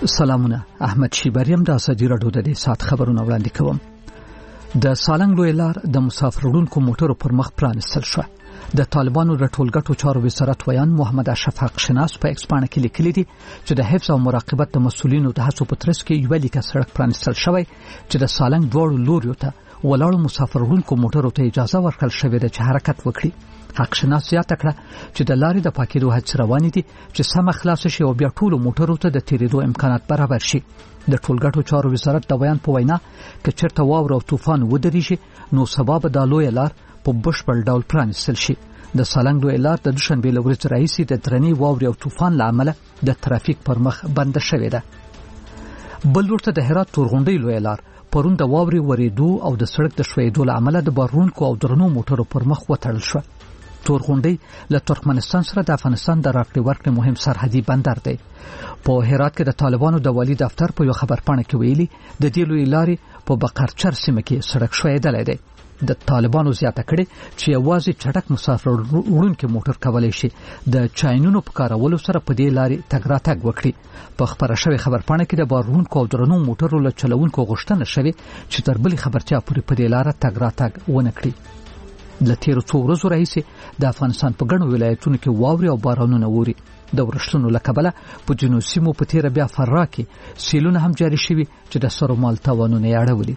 سلامونه. احمد شیبریم د ازادي راډیو د سات خبرونه وړاندې کوم. د سالنګ لوی لار د مسافرونکو موټرو پر مخ پرانستل شو. د طالبانو د ټولګټو چارو وزارت ویان محمد اشرف حق شناس په ایکسپانه کې لیکلي دي چې د حفظ او مراقبت د مسولینو د هڅو په ترڅ کې یو لیکه سړک پرانستل شوی چې د سالنګ دوړو لوريو ته ولاړو مسافرونکو موټرو ته اجازه ورکړل شوې ده چې حرکت وکړي. حق شناس زیاته کړه چې د لارې د پاکېدو هڅې روانې دي چې سم خلاص شي او بیا ټول موټرو ته د تیریدو امکانات برابر شي. د ټولګټو چارو وزارت د بیان په وینا کې چیرته واوره او طوفان ودرېږي نو سبب د لوی لار په بشپړ ډول پرانستل شي. د سالنګ لوی لار د دوشنبه له ورځې راهیسې د درنې واورې او طوفان له امله د ترافیک پر مخ بند شوې ده. بل ورته د هرات تورغونډۍ لوی لار پرون د واورې ورېدو او د سړک د ښویېدو له امله د بارونکو او درنو موټرو پر مخ وتړل شو. تورغونډۍ له ترکمنستان سره د افغانستان د راکړې ورکړې مهم سرحدي بندر دی. په هرات کې د طالبانو د والی دفتر په یو خبرپاڼه کې ویلي د دې لوی لارې په بقرچر سیمه کې سړک ښویېدلی دی. د طالبانو زیاته کړي چې یوازې چټک مسافر وړونکي موټر کولای شي د چاینونو په کارولو سره په دې لارې تګ راتګ وکړي. په خبره شوی خبرپاڼه کې د بارونکو او درنو موټرو له چلوونکو غوښتنه شوې چې تر بلې خبرچا پورې په دې لار تګ راتګ ونه کړي. د تیرو څو ورځو راهیسې د افغانستان په ګڼو ولایتونو کې واورې او بارانونه ووري. د ورښتونو له کبله په جنوب سیمو په تیره بیا فراه کې سیلونه هم جاري شوي چې د سرو مال تاوانونه یې اړولي.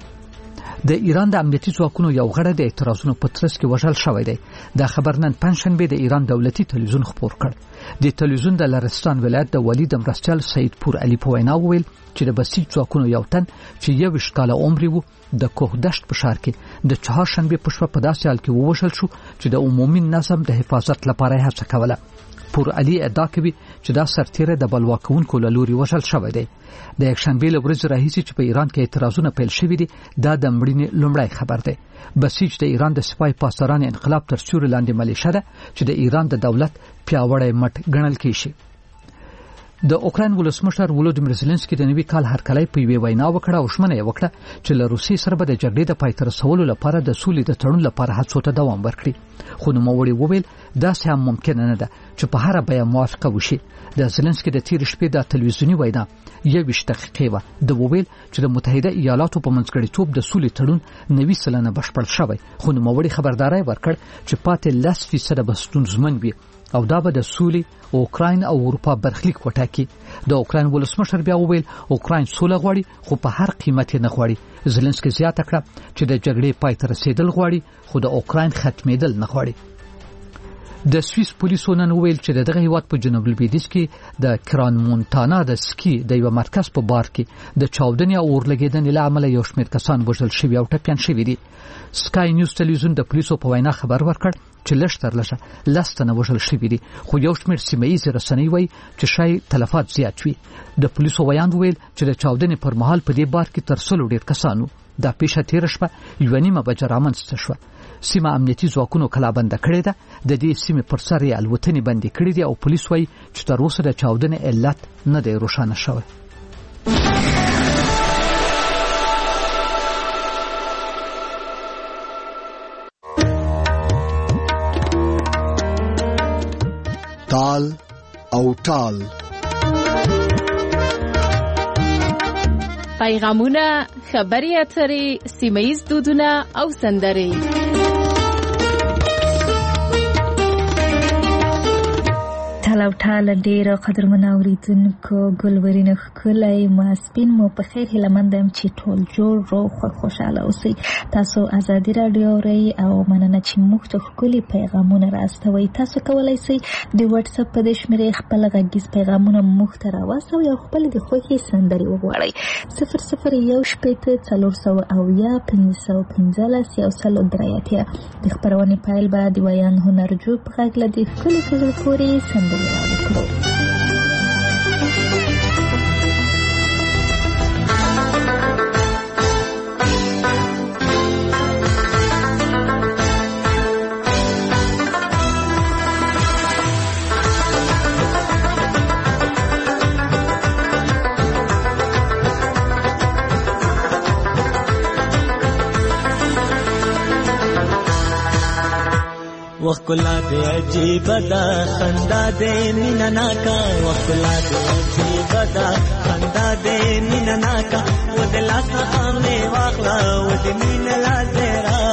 د ایران د امنیتي ځواکونو یو غړی د اعتراضونو په ترڅ کې وژل شوی دی. دا خبر نن پنځشنبه د ایران دولتي تلویزیون خبر کړ. د تلویزیون د لرستان ولایت د ولی د مرستیال سید پور علي په وینا وویل چې د بسیج ځواکونو یو تن چې 21 کاله عمر وو د کوهدشت په ښار کې د چهارشنبه په شپه په داسې حال کې ووژل شو چې د عمومي نظم د حفاظت لپاره هڅه کوله. پور علي ادعا کوي چې دا سرتیره د بلواکونکو له لوري وژل شوی دی. د یکشنبه له ورځې راهیسې چې په ایران کې اعتراضونه پیل شوي دي دا د مړینې لومړی خبر دی. بسیج د ایران د سپای پاسداران انقلاب تر سیوري لاندې ملیشه ده چې د ایران د دولت پیاوړی مټ ګڼل کیږي. د اوکراین ولسمشر ولودیمیر زيلنسکي د نوي کال هرکلی په یوه وینا وکړه او ژمنه یې وکړه چې له روسیې سره به د جګړې د پای ته رسولو لپاره د سولې د تړون لپاره هڅو ته دوام ورکړي. خو نوموړي وویل داسې هم ممکن نه ده چې په هر بیه موافقه وشي. د زيلنسکي د تیر شپې د تلویزیونی وینا 21 دقیقې وه. د وویل چې د متحده ایالاتو په منځګړیتوب د سولې تړون 90% بشپړ شوی. خو نوموړي خبرداري ورکړ چې پاتې 10% به ستونزمن وي او دا به د سولې اوکراین او اروپا برخلیک وټاکي. د اوکراین ولسمشر بیا وویل اوکراین سوله غواړي خو په هر قیمت نه غواړي. زيلنسکي زیاته کړه چې د جګړې پای ته رسیدل غواړي خو د اوکراین ختمېدل نه غواړي. د سویس پولیسو نن ویل چې دغه هیواد په جنوب لویدیځ کې د کران مونتانا د سکی د یو مرکز په بار کې د چاودنې او اورلګیدنې له امله یو شمېر کسان وژل شوي او ټپیان شوي دي. سکای نیوز تلویزیون د پولیسو په وینا خبر ورکړ چې لږ تر لږه 10 تنه وژل شوي دي خو یو شمېر سیمه ییزې رسنۍ وایي چې شاید تلفات زیات وي. د پولیسو ویان ویل چې د چاودنې پر مهال په دې بار کې تر 100 ډېر کسانو. دا پیښه تیر شپه 1:30 بجې رامنځته شوه. سیمه امنیتي ځواکونو کلابند کړې ده. د دې سیمې پر سر یې الوتنې بندي کړې دي او پولیس وایي چې تر اوسه د چاودنې علت نه دی روښانه شوی. تال او ټال پیغامونه، خبري اترې، سیمه‌ییز دودونه او سندرې. تالاو ټاله ډیره قدرمن اوریدونکو ګلورین ښکلی ماسپین مو په خیر هیله مند یم چې ټول جوړ روغ خوشحاله اوسئ. تاسو ازادي راډیو اورئ او مننه چې موږ ته ښکلي پیغامونه راستوئ. تاسو کولی شئ د واتس اپ په دې شمېرې خپل غږیز پیغامونه موږ ته راواستوئ او خپلې د خوښې سندرې وغواړئ. 0018400515 د خپرونې پیل به د ویان هنرجو په غږ له دې ښکلي په زړه پورې سندرې راوکړو. وکلا دې عجیب دا خندا دې مینا ناکا وکلا دې عجیب دا خندا دې مینا ناکا ودلا سامنے واخلا ود مینا لا زرا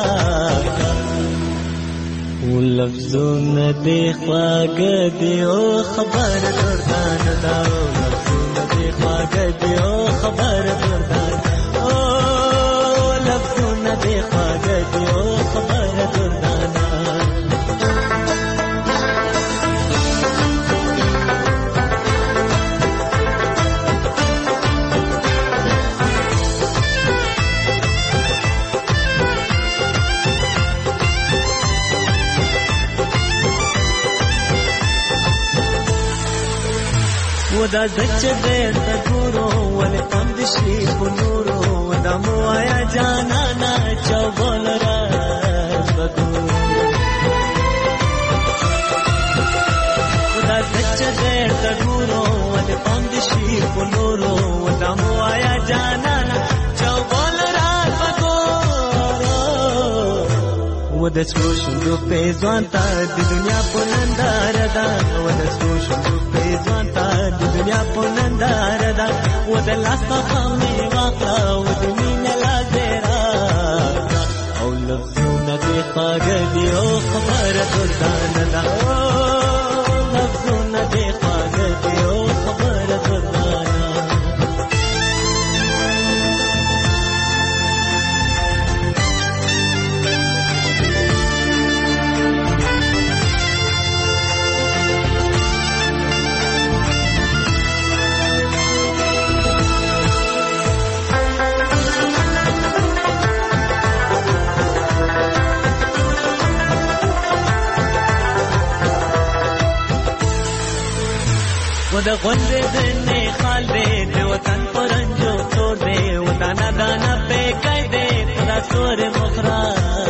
ولفظونه دې خواګ دې او خبر دردان دا لفظونه دې خواګ دې او خبر دردان او لفظونه دې خواګ دې او خبر دردان ودا زچ دې تګورو ولې پم دې شي پنورو ودا مو آیا جانا نا چوبل را بګو ودا زچ دې تګورو ولې پم دې شي پنورو ودا مو آیا جانا نا چوبل را بګو ودا څوشو په ځوان تا د دنیا په نندار دا ودا څوشو په ځوان تا دنیا پنندار دا ودلا سخامي واقع ودمين لا زرا او لفظونه دي خاګدي او خبر دردان دا لفظونه دي خاګدي او خبر دردان ودا غوندې دنه خال دې د وطن پرنجو توړ دې ودانا دانا په کای دې تدا سور مخرا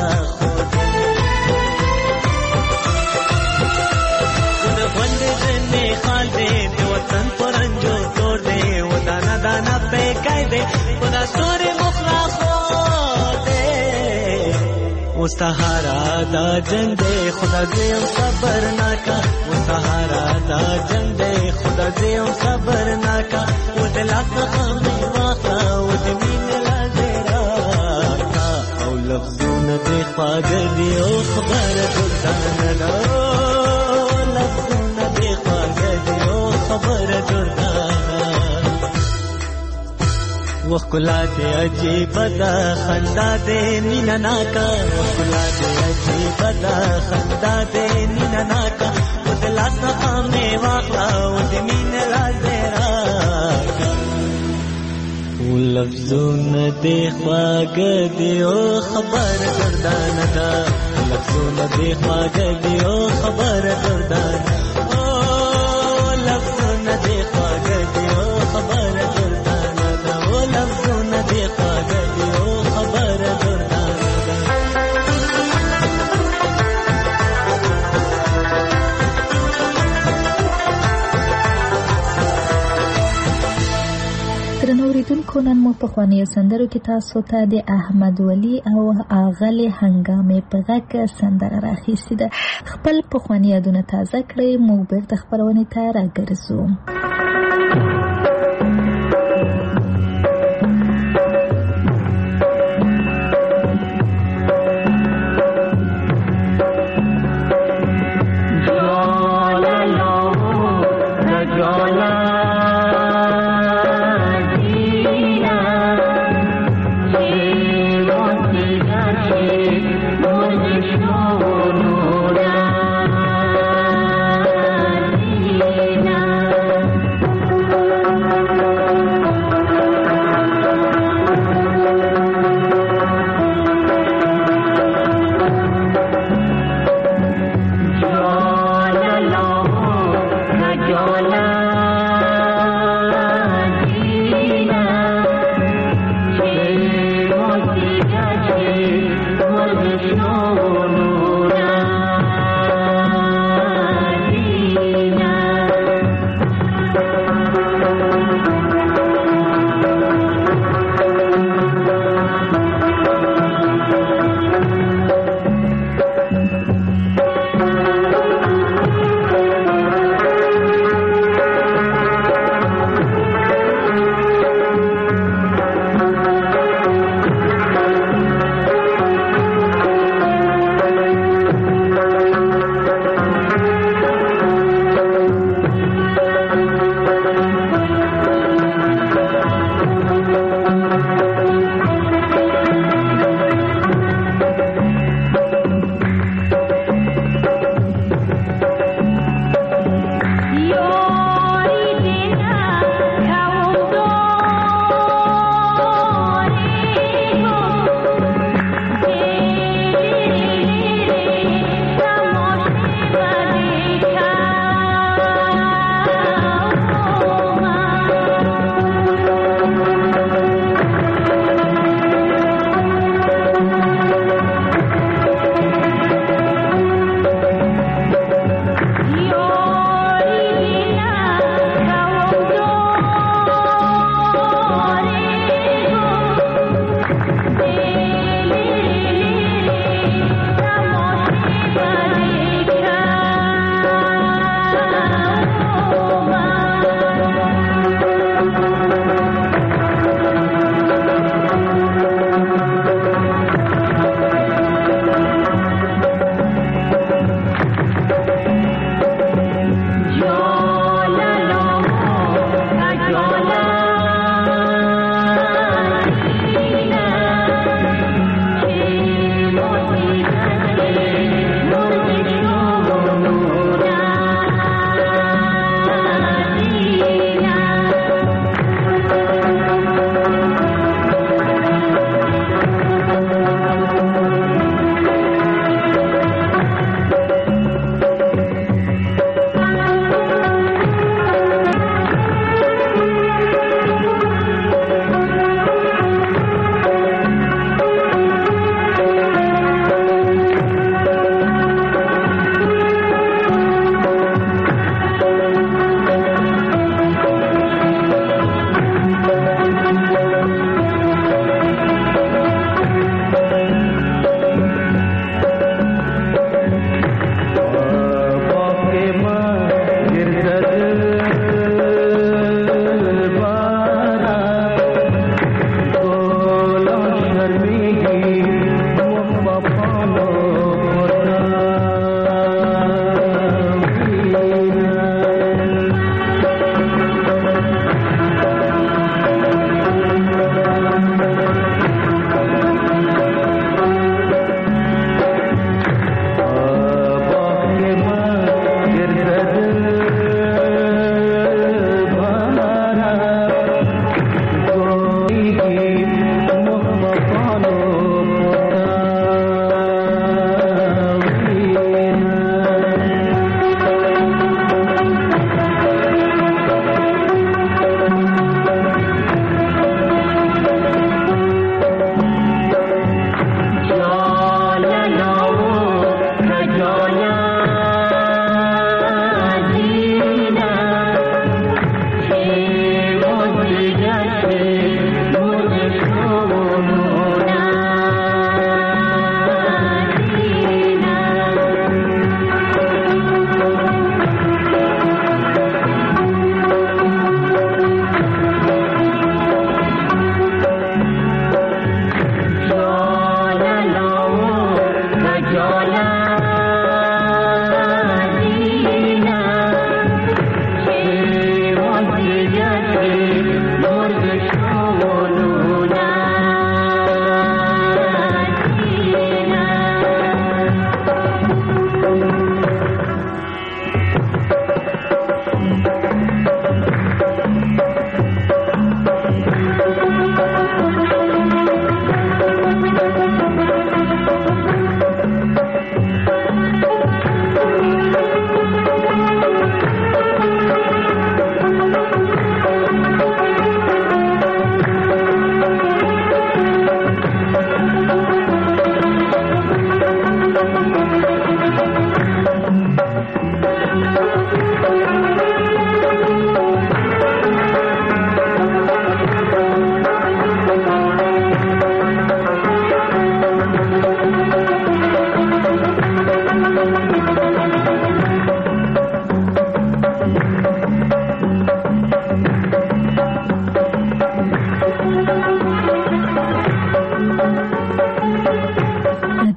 ودا غوندې دنه خال دې د وطن پرنجو توړ دې ودانا دانا په کای دې تدا سور مخرا خو دې وسهارا دا جنگ دې خدا دې صبر ناکا وسهارا دا جنگ دې خدا دې صبر ناکا ودلا سخامي واخا ودمين لا زرا او لفظونه دې خواګ دې او خبر دردان دا لفظونه دې خواګ دې او خبر دردان وکلا دې عجیب دا خندا دې مینا ناکا وکلا دې عجیب دا خندا دې مینا ناکا ودلا سخامي واخلا ودمين لا زرا ولفظونه دې خواګ دې او خبر دردان دا لفظونه دې خواګ دې او خبر دردان او لفظونه دې خواګ دې او خبر دردان دا او لفظونه دې خواګ دې او خبر دردان درنوریدونکو نن مو په خواني سندرو کې تاسو ته د احمد ولی او اغلی هنګامې په غږ سندره راخیستې ده. خپل په خواني یادونه تازه کړئ. موږ بیرته خپرونې ته راګرځو.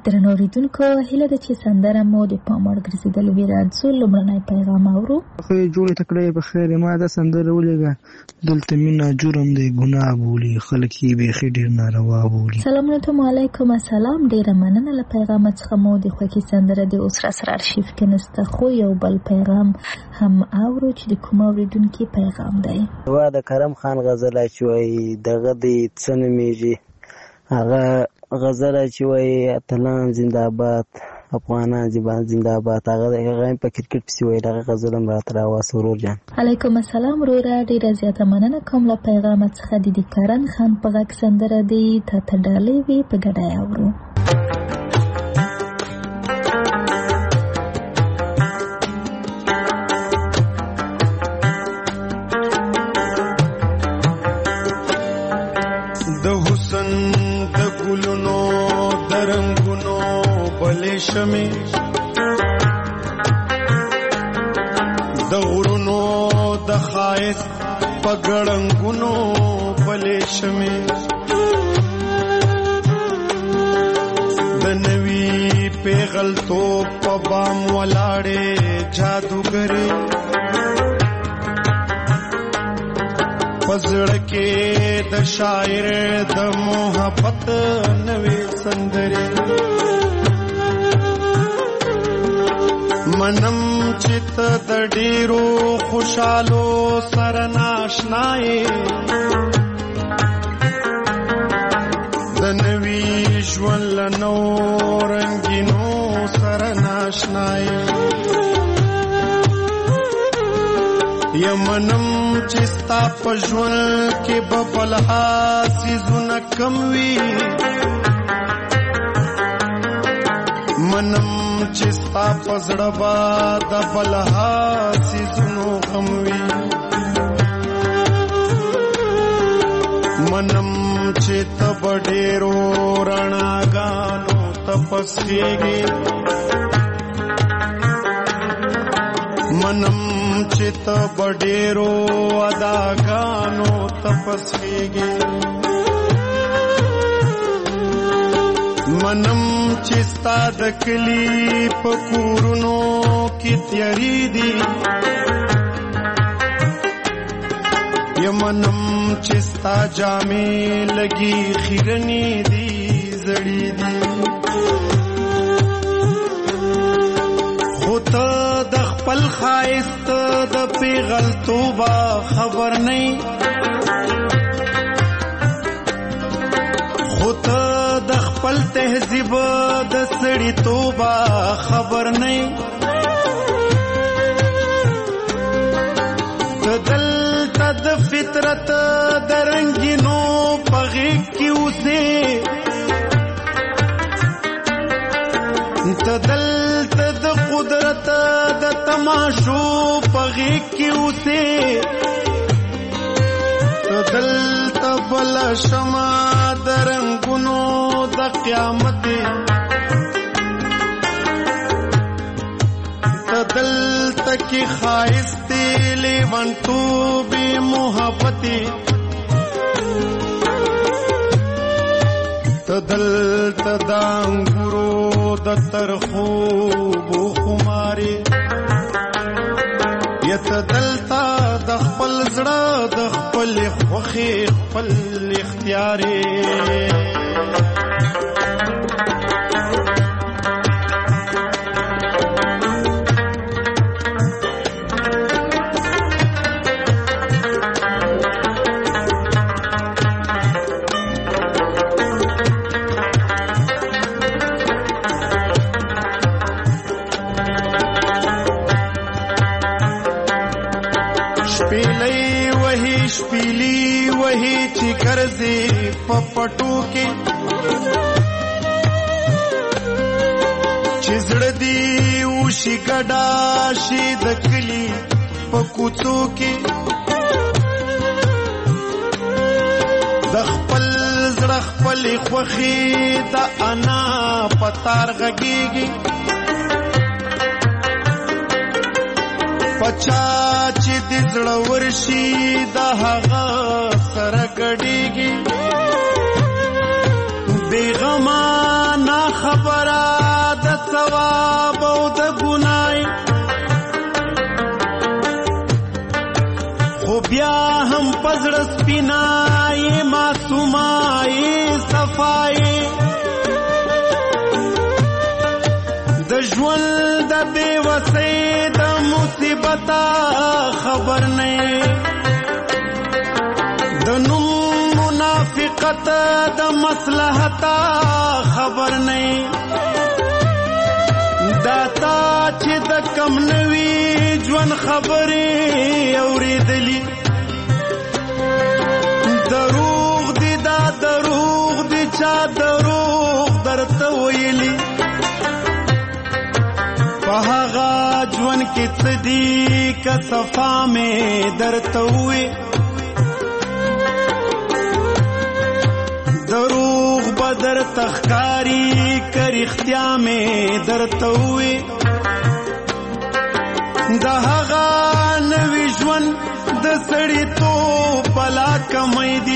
درنو اوریدونکو هیله ده چې سندره مو د پام وړ ګرځېدلې وي. راځو لومړنی پیغام اورو. خو یې جوړې تکړه په خیر ما دا سندره ولېږه دلته مینه جرم دی ګناه بولي خلک یې بیخي ډېر ناروا بولي. سلامونه علیکم. السلام. ډېره مننه له پیغام څخه مو د خوښې سندره د اوس را سره ارشیف کې نسته خو یو بل پیغام هم اورو چې د کوم اوریدونکي پیغام دی. وا د کرم خان غزل چې وایي دغه د څه نومیږي هغه غزل چې وایي اتلان زنده‌باد افغانان زنده‌باد هغه په کرکټ پسې وایي دغه غزل هم راته راواسه ورور جان. علیکم السلام وروره ډېره زیاته مننه کوم له پیغام څخه د کرن خان په غږ سندره دی ته ډالۍ وي په ګډه اورو. شمه د غرونو د خایس پګړنګونو بلې شمه د نوی پیغلتو په بام ولاړې جادوګرې پزړه کې د شاعر د محبت نوې سندرې منم چت د ډیرو خوشالو سره ناشنای د نوی ژوند نو رنگینو سره ناشنای یمنم چستا پژول کې ببلها سيزونه کم وی منم چستا پزړه با د بلها سيزونو غم وی منم چې تب ډېرو رڼاګانو تپسېږي منم چې تب ډېرو اداګانو تپسېږي منم چې ستا د کلی په کورونو کې تیاری دي یمنم چې ستا جامې لګي خیرنې دي زړې دي خو ته د خپل ښایست د پیغلتوبه خبر نه خو ته د خپل تهذیب د سړی توبه خبر نه ته دلته د فطرت د رنګینو په غېږ کې اوسې ته دلته د قدرت د تماشو په غېږ کې اوسې ته دلته بل شمع د رنګونو د قیامت ته دلته کې ښایست لیونتوب محبت ته دلته د انګورو د ترخو بو خمارې ته دلته د خپل زړه د خپل خوښې خپل اختیارې شپیلی وہی چی کرزی پپٹو کی چزڑ دی اوشی گڑا شی دکلی پکوچو کی دخپل زرخ پلی خوخی دا انا پتار غگیگی پچا چې د زړه ورشي د هغه سره ګډېږي بېغمه نه خبره د ثواب او د ګنای خو بیا هم پزړه سپینای معصومای صفای د ژوند د بې وسۍ د مصیبت خبر نه د نوم منافقت د مصلحت خبر نه داتا چې د کم نوي ژوند خبرې اورېدلي دروغ دي دا دروغ دي چا دروغ درته ویلي په هغه ژوند کې څه دي که صفا مې درته ووي دروغ به درته ښکاري که رښتیا مې درته ووي د هغه نوي ژوند د سړیتوب بلا کمی دي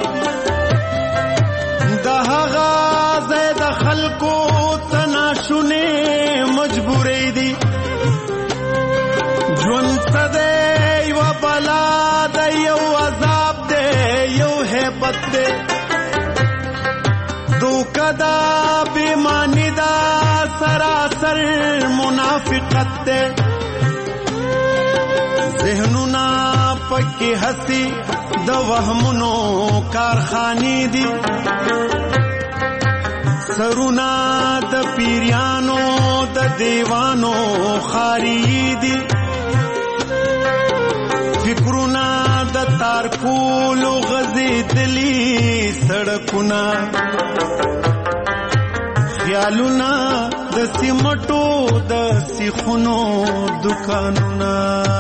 د هغه ځای د خلکو تناشونې مجبورې دي ژوند څه دی یوه بلا ده یو عذاب دی یو هیبت دی دوکه ده بېماني ده سراسر منافقت دی ذهنونه پکې هسي د وهمونو کارخانې دي سرونه د پیریانو د دیوانو خاري دي فکرونه د تارکولو غځېدلي سړکونه خیالونه د سیمټو د سیخونو دکانونه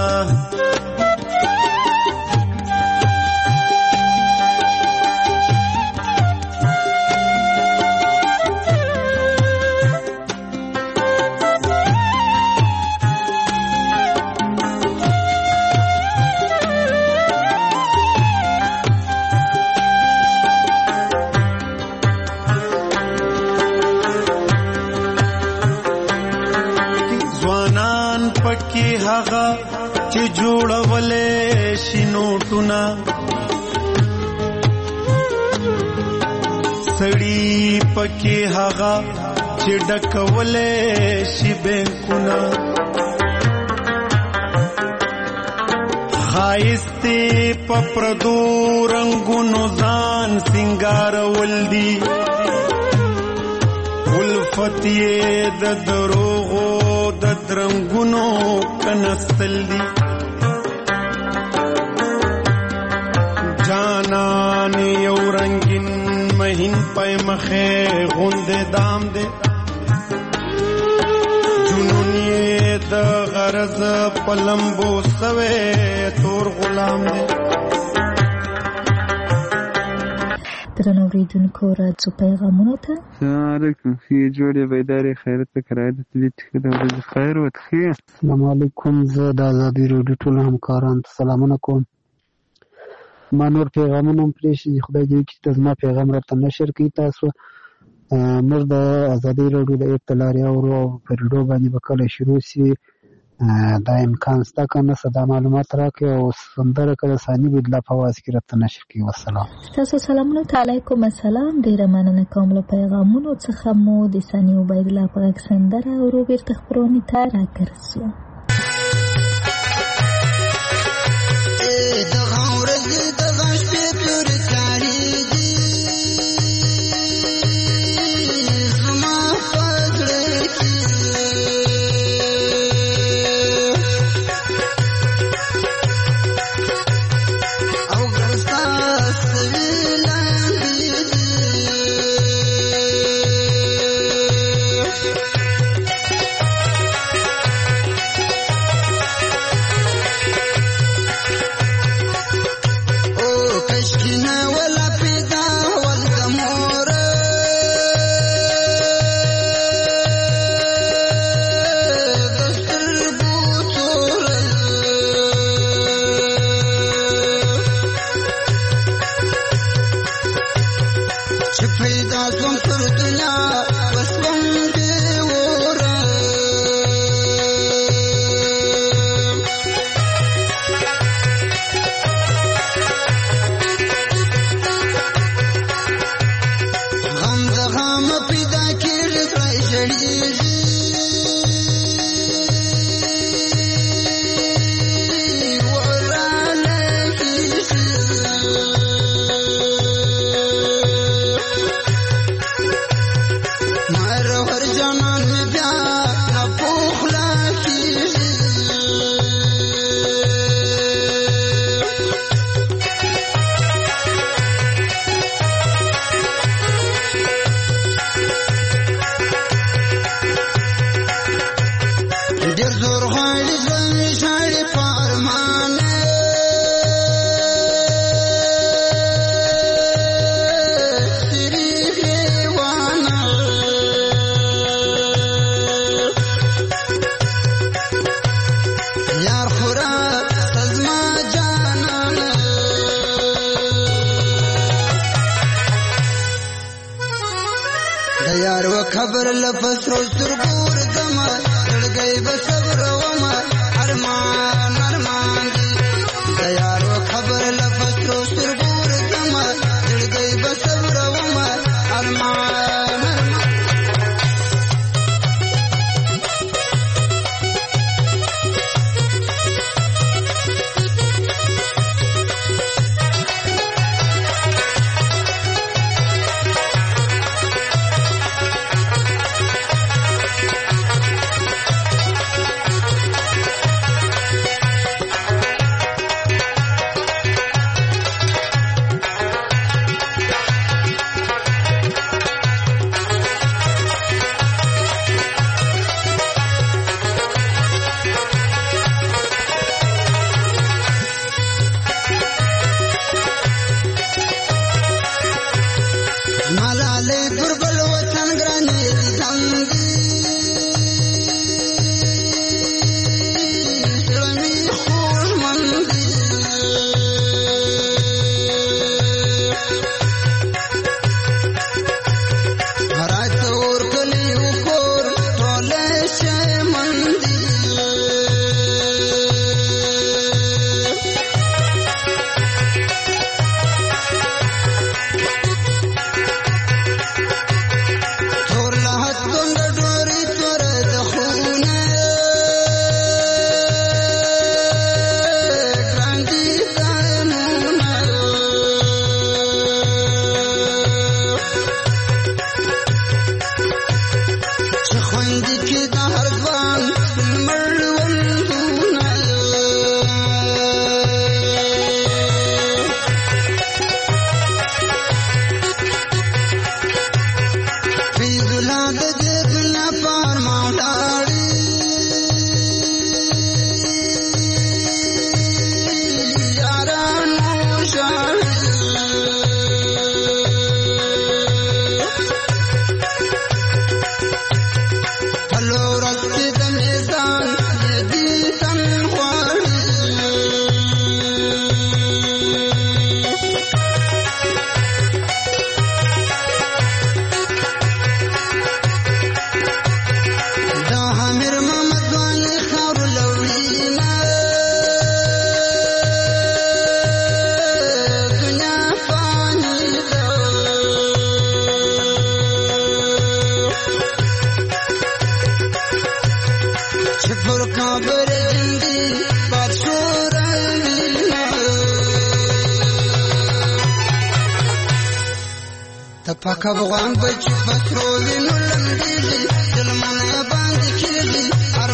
هغه چې جوړولې شي نوټونه سړی پکې هغه چې ډکولې شي بینکونه ښایستې په پردو رنګونو ځان سینګارول دي الفت یې د دروغو د درنګونو کنستل دي جانان یو رنگین مهین پای مخه غوندې دام دي جنون یې د غرض پلمبو سوې تور غلام دي درنو اوریدونکو راځو پیغامونو ته السلام علیکم ښې جوړې بیدارې خیرت کرایه د تلیت ښه د ورځې خیر وتښې السلام علیکم زه د ازادي راډیو ټولو همکارانو ته سلامونه کوم ما نور پیغامونه هم پرېښي دي خدای دې وکړي چې زما پیغام راته نشر کړي تاسو موږ د ازادي راډیو د ایپ له لارې اورو او په ریډیو باندې به کله شروع شي دا امکان شته که نه دا معلومات راکړئ او سندره که د ثاني بدلا په اواز کې راته نشر کړي والسلام تاسو سلامونه علیکم السلام ډیره مننه کوم له پیغامونو څخه مو د ثاني عبیدالله په غږ سندره اورو بیرته خپرونې ته راګرځو جانان می بیا نه پوخلا کیږي ډېر زور غواړي ژوند ژاړي په ارمان خبر لفسرو سترګور زما زړګي به صبر وما ارمان ارمان دي یارو خبر لفسرو سترګور زما زړګي به صبر وما ارمان پاک افغان بچ پترولي نو لمبيږي دلمنه باندې کېږي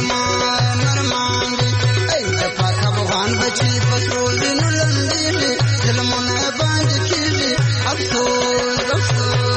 ارمان ارمان دي ای د پاک افغان بچ پترولي نو لمبيږي دلمنه باندې کېږي افسوس افسوس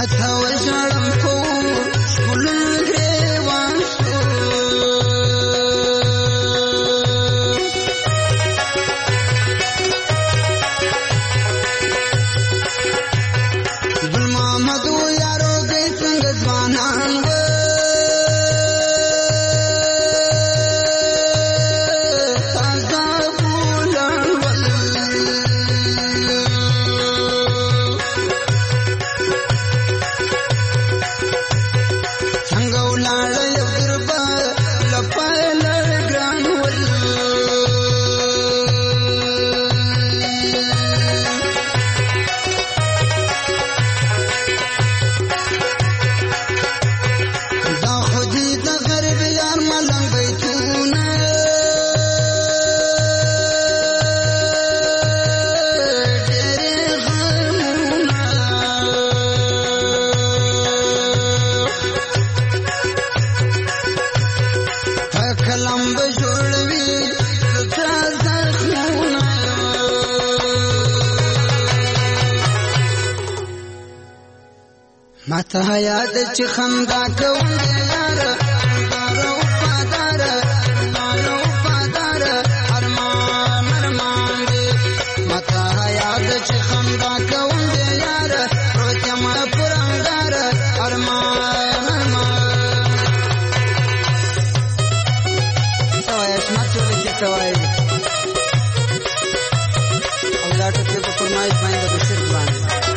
ماته وژړم په ښکلو ګریوان شو ګل محمد یارو گئی څنګه ځوانان و ماته یاد چې خندا کوم یار دارو پادار ارمان ارمان دی ماته یاد چې خندا کوم یار پروتم پرندار ارمان ارمان توای اسمت ولې توای او دا ټکی په فرمایش باندې بشیر باندې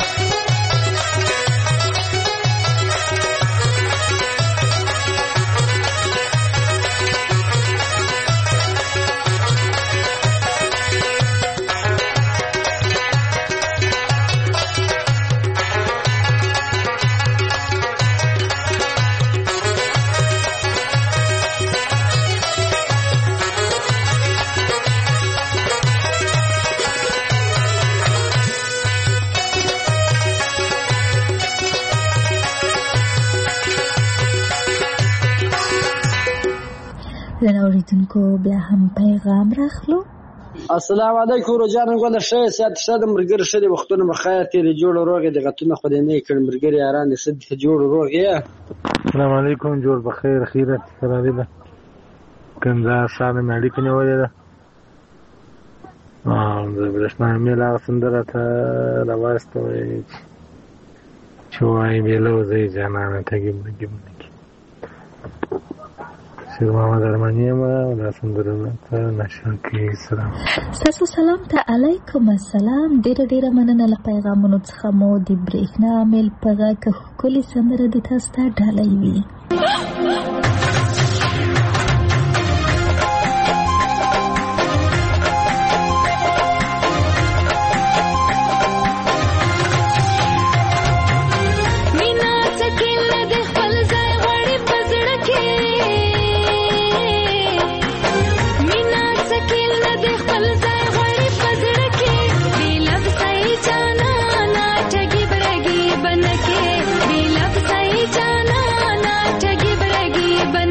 اوریدونکو بیا هم پیغام راخلو. السلام علیکم روجان غوډه شه سات شه د مرګر شه د وختونو مخایا تیرې جوړ روغې د غتونه خو دې نه کړ مرګر یاران دې صد جوړ روغې. السلام علیکم جوړ بخیر خیرت سره دې کنده سره مې اړیکه نیولې ده د برښنا میلا سندره ته راوستوي چوای بیلو زې جانانه تګم شیر محمد ارمانی ما دا سندره ته نشکی سلام. ستاسو سلام ته علیکم السلام. ډیره مننه له پیغامونو څخه مو د برېښنا میل په غږ ښکلې سندره د تاسو ته ډالۍ وي. But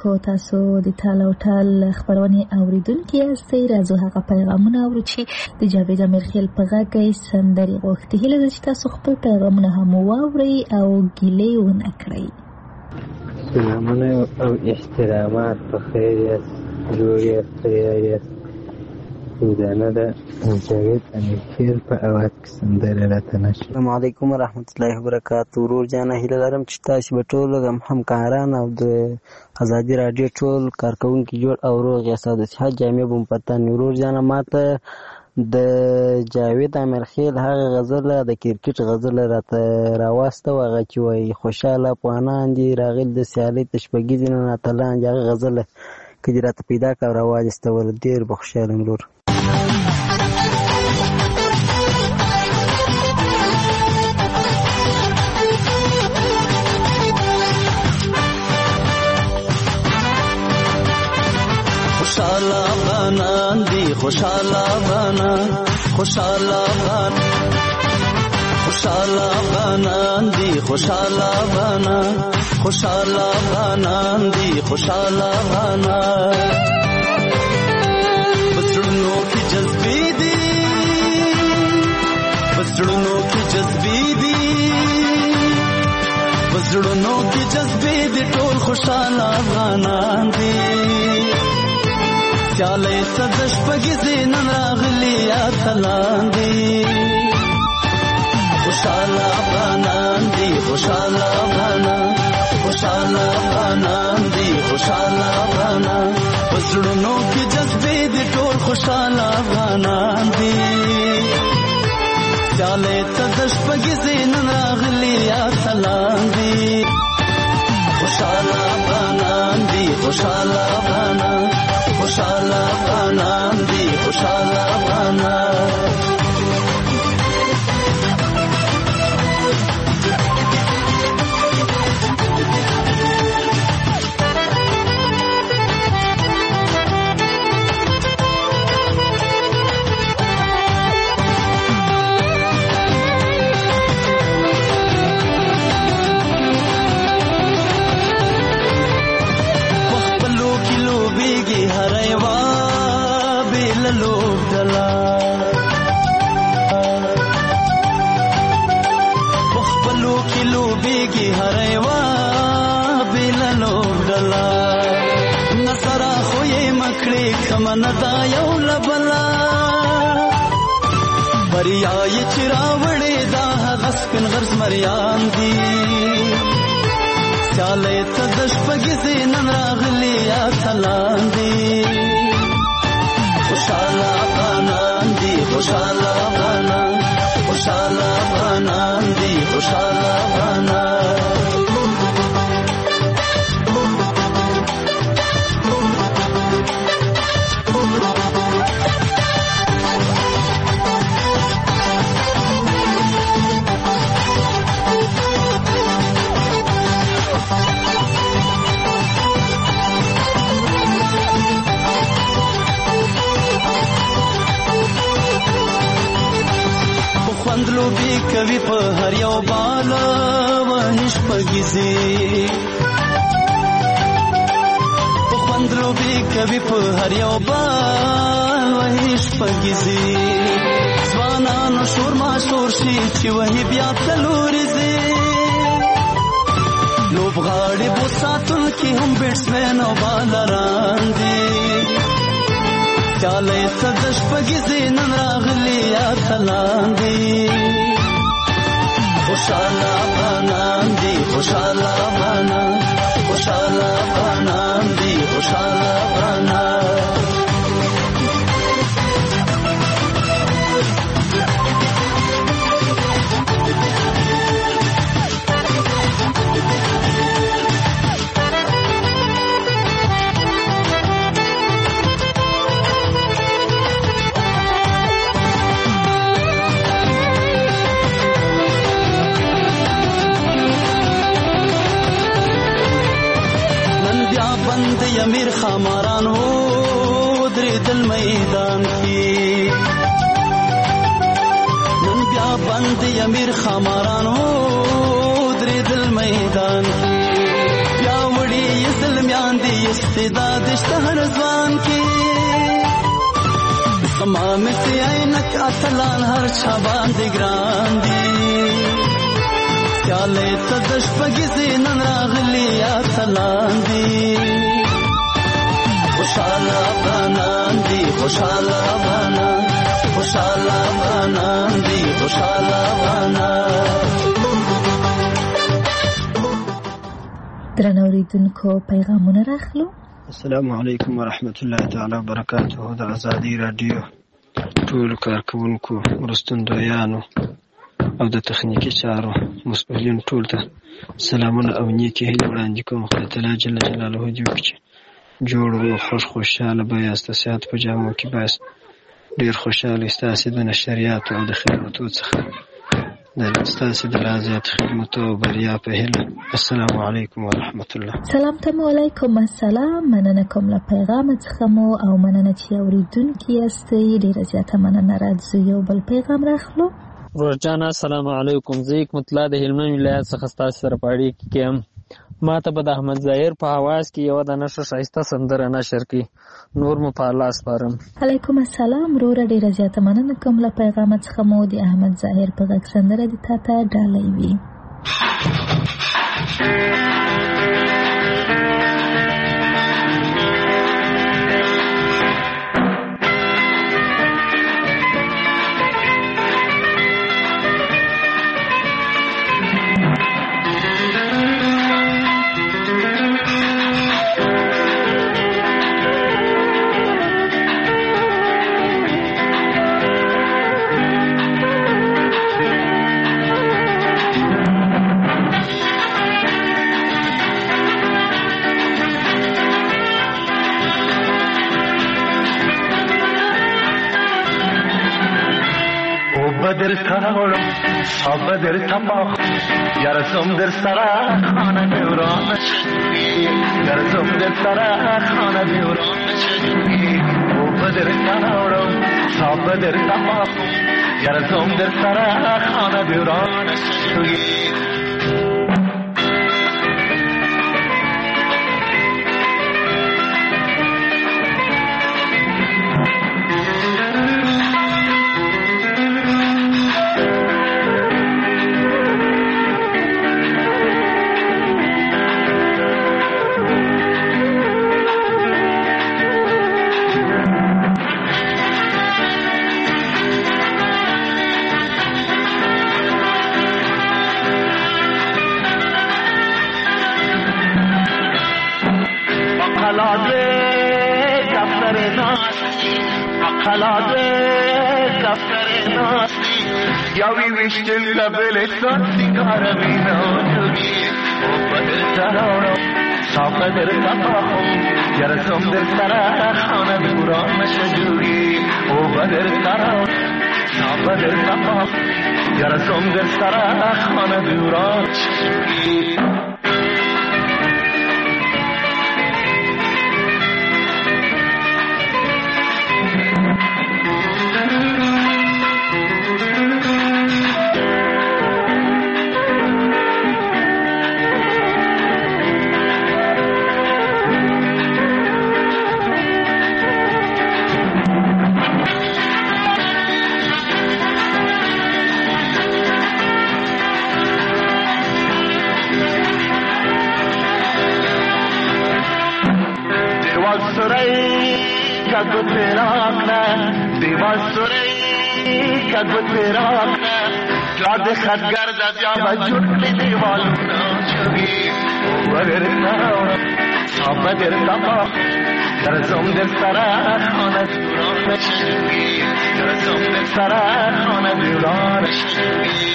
اوریدونکو تاسو د تال او ټال خبرونه اوریدونکو یاستئ. راځو هغه پیغامونه اورو چې د جاوید امیرخیل په غږ سندري غوښتي. هیله ده چې تاسو خپل پیغامونه هم واورئ او ګیلې ونه کړئ. سلامونه او احترامات، په خیر یاست، جوړ یاست، تیار یاست. سودانه ده جاوید امیرخیل په اواز کې سندره راته نشي. السلام علیکم ورحمت الله وبرکاته. ورور جانه هیله لرم چې تاسو به ټول همکاران او د ازادي راډیو ټول کارکونکي جوړ او روغ یاست. د صحت جامع بم پتن. ورور جانه ماته د جاوید امیرخیل هغه غزل د کرکټ غزل راته راواسته، هغه چې وایي خوشاله افغانان دي راغلي د سیالۍ تشبګیزي نن اتلان دي. هغه غزل که دې راته پیدا کړه راواجستول ډېر به خوشحاله یم ورور. خوشاله افغانان دي، خوشاله افغانان، خوشاله افغان، خوشاله افغانان دي، خوشاله افغانان، خوشاله افغانان دي، خوشاله افغانان. بسړونو کې جذبې دي، بسړونو کې جذبې دي، بسړونو کې جذبې دي، ټول خوشاله افغانان دي. سیالۍ ته د شپږیزې نن راغلي اتلان دي. خوشاله افغانان دي، خوشاله افغانان، خوشاله افغانان دي، خوشاله افغانان. په زړونو کې جذبې دي، ټول خوشاله افغانان دي. سیالۍ ته د شپږیزې نن راغلي اتلان دي. خوشاله افغانان دي، خوشاله افغانان، خوشاله افغانان دي، خوشاله افغانان. ندا یو لبلا بریا یې چې راوړې دا هغه سپین غرز مریان دي. سیالۍ ته د شپږیزې نن راغلي اتلان دي. خوشاله افغانان دي، خوشاله افغانان، خوشاله افغانان دي، خوشاله افغانان. لوبي کوي په هر یو بال وهش پګيزي، په خوند لوبي کوي په هر یو بال وهش پګيزي. ځوانانو شور ما شور شي چې وهي بیا تلوري زي لوبغاړي بو ساتل کې هم بیټسمن او بالران دي. سیالۍ ته د شپږیزې نن راغلي اتلان دي. خوشاله افغانان دي، خوشاله افغانان، خوشاله افغانان دي، خوشاله افغانان. امیر خاماران و درېدل میدان کې، نن بیا بند امیر خاماران و درېدل میدان کې. بیا وړي زلمیان دي استعداد شته هر ځوان کې زما مې عینک اتلان هر چا باندې ګران دي سیالې ته د شپږیزې نن راغلي اتلان دي خوشاله افغانان دي خوشاله افغانان خوشاله افغانان دي خوشاله افغانان. درنو اوریدونکو پیغامونه راخلو. السلام علیکم ورحمت الله تعالی وبرکاته. د ازادي رادیو ټول کارکونکو مرستندویانو او د تخنیکی چارو مسؤلین ټول ته سلامونه او نیکی هیله وړاندې کوم. خدای تعالی جل جلاله دې وکړي جوړ او خوشاله به یاست. صحت په جامو کې بس ډیر خوشاله ستاسو د نشریات او د خدماتو څخه د ستاسو د لازمات خدمت او بریا په هیله. السلام علیکم ورحمت الله. سلام ته علیکم السلام. مننه کوم له پیغام څخه مو او مننه چې اوریدونکو یاستئ. ډیره زیاته مننه. راځو یو بل پیغام راخلو. روزجانا السلام علیکم. زه حکمت الله د هلمند ولایت څخه ستاسو سره پاړی کېم. ما ته به د احمد ظاهر په حواس کې یو د نشه شایسته سندره نشر کی نور مو په الله سپارم. علیکم السلام. روره ډیره زیاته مننه کوم له پیغام څخه مو د احمد ظاهر په غږ سندره د تا ته ډالۍ وي. بدر تراورم صاب بدر تباخ یارسم در سرا خانه بیوران شدی یارسم در سرا خانه بیوران شدی او بدر تراورم صاب بدر تباخ یارسم در سرا خانه بیوران شدی. یاوی وشتل لبل ساتی کارمی ناجوری او بدر تراورم صاف بدر تباهم یارسم در سرا خانه دوران نشجوری او بدر تراورم صاف بدر تباهم یارسم در سرا خانه دوران نشجوری. خدگر دادیا بجوری دیوالونا چوگی وگر تراورم صاف بدر تباخ یارسم در سرا خانه دوران نشجوگی یارسم در سرا خانه دوران نشجوگی.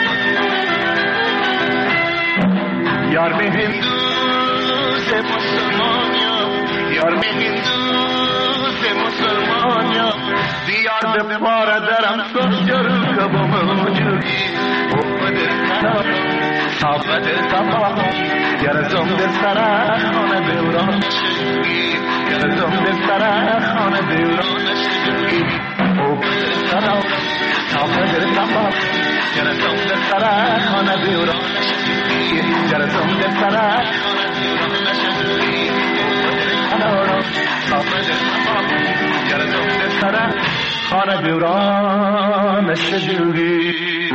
यार में हिंदू से د پاره درم سوچر کبو موجودی او بدر سلام صابت صباح یرزم در سرا خانه دوران یرزم در سرا خانه دوران او بدر سلام صابت صباح یرزم در سرا خانه دوران یرزم در سرا خانه دوران شجوری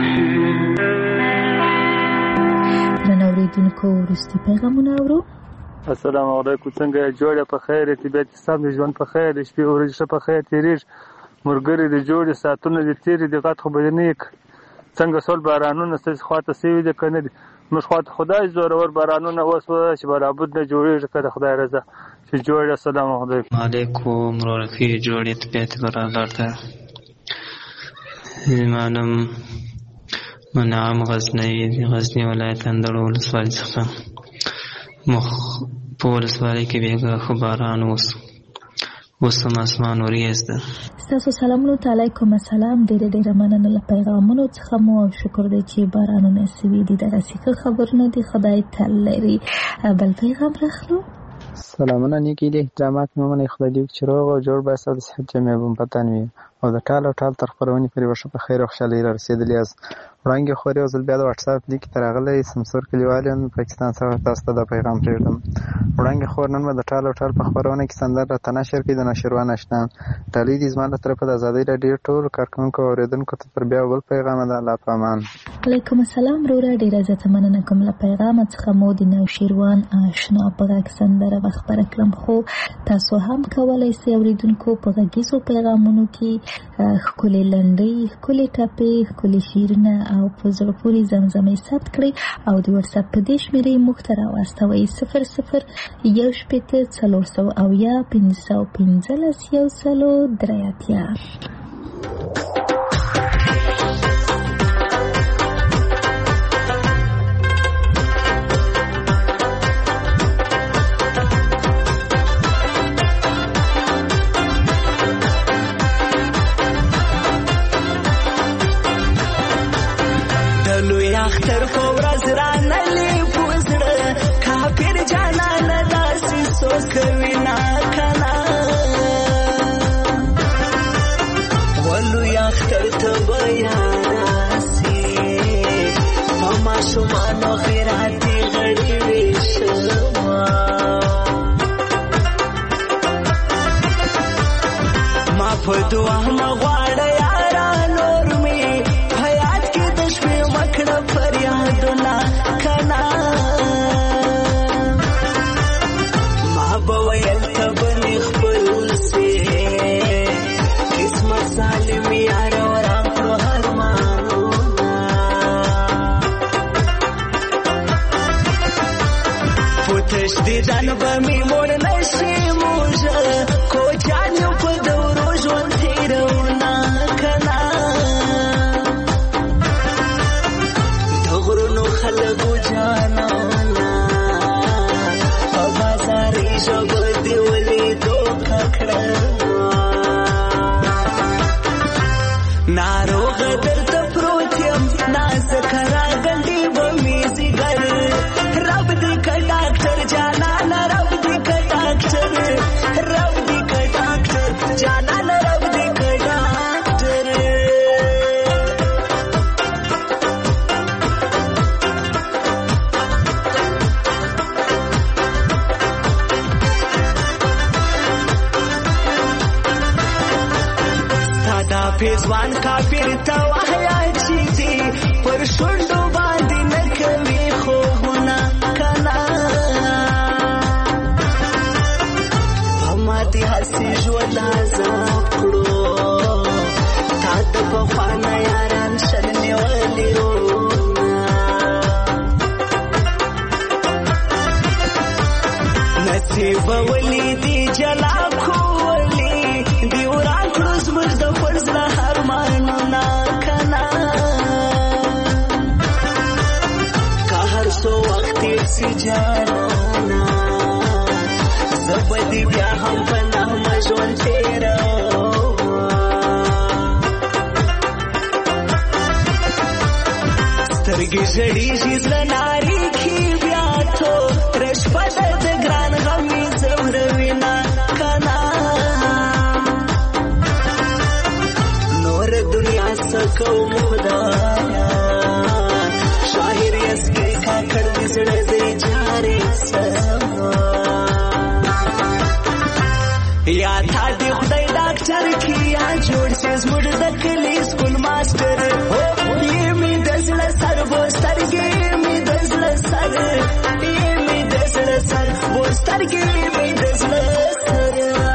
اوریدونکو وروستي پیغامونه اورو. السلام علیکم. څنګه جوړه په خیر طبیعت سم ژوند په خیر شپې ورځ په خیر تیریږ مرګري د جوړې ساتونه د تیرې د غټ خو بدنیک څنګه سول بارانونه ستاسو خواته سوي د کنه مش خواته خدای زورور بارانونه وسو چې برابر نه جوړیږي کړه خدای رضا چې جوړه. السلام علیکم. علیکم ورکی جوړې طبیعت برابر ده. منم منعم غزنی ولایت اندړ ولسوالۍ څخه په ولسوالۍ کې بیګه خبران اوس هم اسمان وریځ ده. ستاسو سلامونه علیکم. السلام. ډېر مننه له پیغامونو څخه مو شکر دی چې بارانونه سوي دي. دغه څه خبرونه دي خدای تل لري. بل پیغام راخلو. سلامونه نیکی دي احترامات مې خدای دې چې روغ او جوړ باسه د صحت جمع بم پتان وي او د ټال تر خبرونې پرې وشه په خیر او خوشالۍ را رسیدلې. از وړاندې خوري او زل بیا د واتس اپ لیک ترغلې سمسور کلیوالین پاکستان سره تاسو ته د پیغام پریږدم. وړاندې خور نن د ټال په خبرونه کې سندر را تناشر کې د نشروان آشنا ټالې دې زما له طرفه د آزادۍ راډیو ټول کارکونکو او اوریدونکو ته پر بیا ول پیغام ده. الله پامان. علیکم السلام. وروره ډېر عزت مننه کوم له پیغام څخه مو د نوشیروان آشنا په غږ سندره خبره کړم خو تاسو هم کولای شئ اوریدونکو په غږیزو پیغامونو کې ښکلې لنډۍ ښکلې ټپې ښکلې شعرونه او په زړه پورې زمزمې ثبت کړئ او د واتس اپ په دې شمېرې موږ ته راواستوئ 001415 اختر په ورځ را نلې پوزړه کافر جانان داسې سوکوي نا کنا ولو اختر ته بیا راسي ماما شومانو خیراتي غړي وشما ما په دعا مغواړه یارا نور می حیات کې د شپې مکړه فریادونه کنا ما به ویل ته بنې خپل سي قسمت سالم یار ورا کړو هرمانونه پوتش دې ځان به می مور نشي موجه کو چانو په دورو ژوند تیرونه کنا خلقو جانانا بازاری ژبه دې ولیدو ککړه ناروغ درته پروت یم نازک راغلی به مې ځیګر رب دې که ډاکټر جانانه رب دې که ډاکټر جانانه رب دې که ډاکټر پیزوان کافر ته وحیا چې دی پر شونډو باندې نه کوي خوبونه کنا هماتې هسې ژوند عذاب کړو تا د پخوانه یاران شل نیولي نصیب ولی دی جلا کولی دی وران کړو زموږ د فرض له هرمانونه کنا که هر څو وخت تېر سي جانانه زه به دې بیا هم په نغمه ژوند تېروم سترګې ژړېږي زړه نارېږي بیا توره شپه ده د ګران غم مې ځوروینه کنه نور دنیا څه کوم خدایا شاعر یسکې کاکړ دې زړه دې جارې سما یا تا دې خدای ډاکټر کې یا جوړ سي زموږ د کلي سکول ماسټر یې مې د زړه سر بوسترګې مې د زړه سر یې مې د زړه سر بوسترګې مې د زړه سر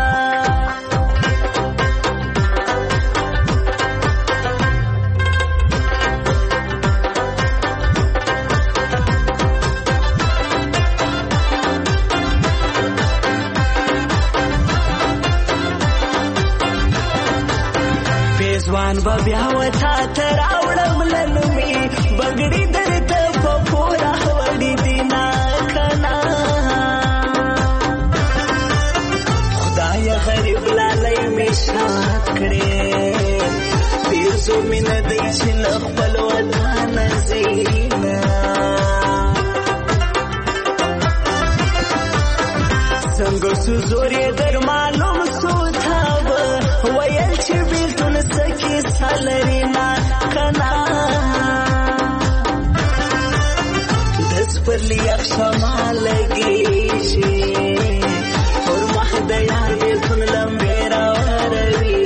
ځوان به بیا وتا ته راوړم لنومې بګړي درته په پوره وړي دي نه کنه خدایه غریب لالی مې شاد کړې پیرزو مې نه دی چې له خپل وطنه ځي نه څنګه سو زور یې در معلوم سو تا به ویل چې بېلتون سکې سالري نه کنه د سپرلي یخ شمع لګېږي پر مخ د یار بېلتون لمبې راوروي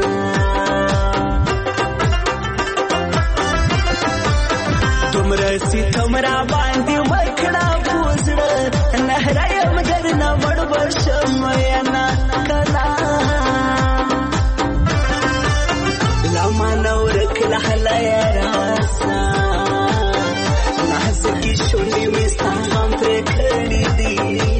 دومره ستم را باندې وکړه په زړه نهره یم درنه مړ به شم ینه کنه لمانه ورکړه هلایه راسه نازکې شونډې مې ستا غم پرې کړي دي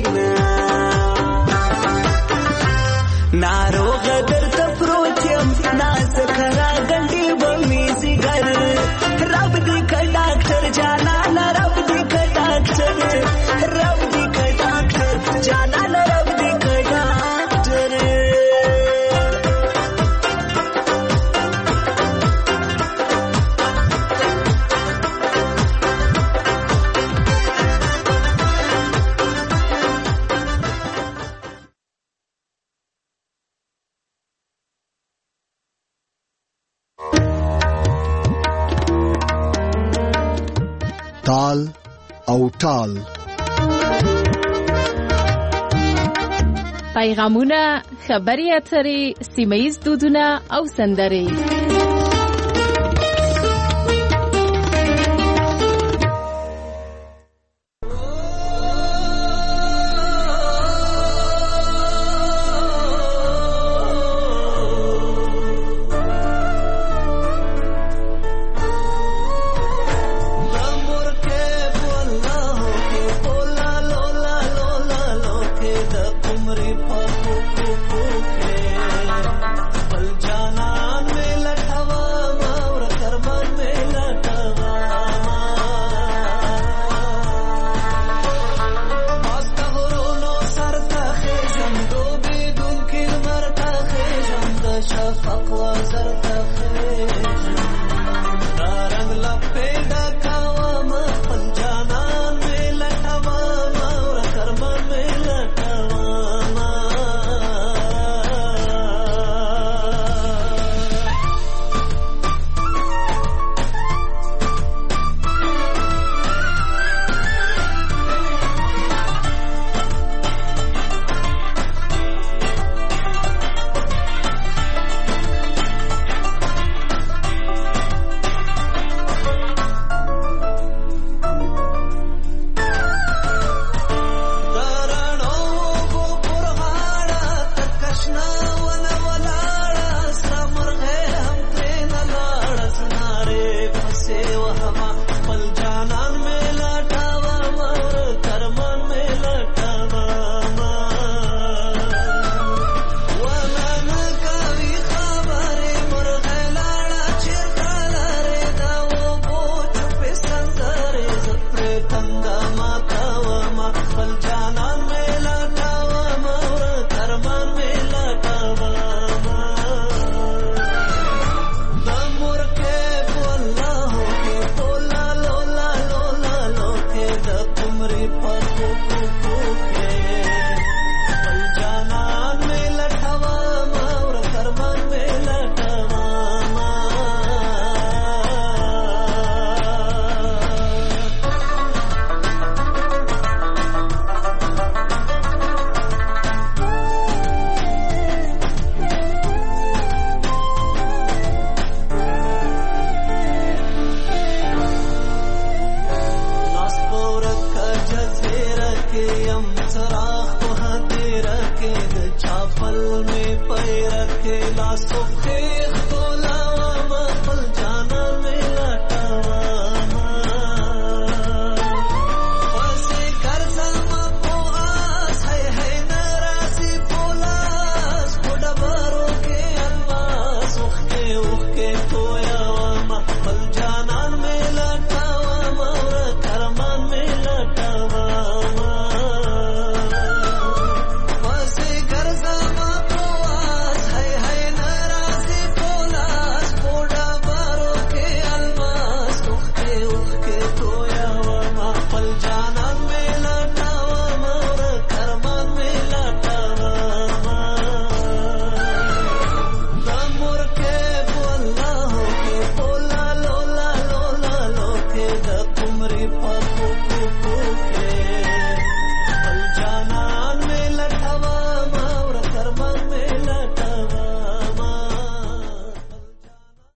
ناروغه درته پروت یم نازکه راګنډې به مې ځیګر رب دې که ډاکټر جانانه رب دې که ډاکټر رب دې که ډاکټر جانانه رب دې که ډاکټر تال او ټال پیغامونه خبري اترې سیمه‌ییز دودونه او سندرې Jana me latwa اوښکې توی